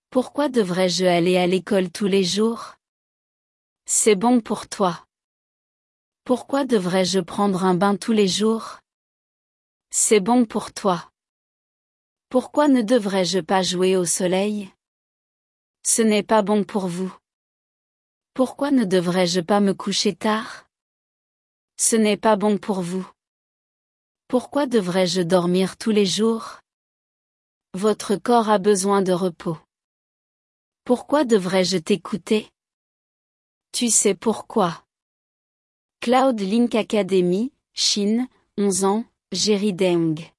Pourquoi devrais-je aller à l'école tous les jours? C'est bon pour toi. Pourquoi devrais-je prendre un bain tous les jours? C'est bon pour toi. Pourquoi ne devrais-je pas jouer au soleil? Ce n'est pas bon pour vous. Pourquoi ne devrais-je pas me coucher tard? Ce n'est pas bon pour vous. Pourquoi devrais-je dormir tous les jours? Votre corps a besoin de repos. Pourquoi devrais-je t'écouter? Tu sais pourquoi. Cloud Link Academy, Chine, 11 ans, Jerry Deng.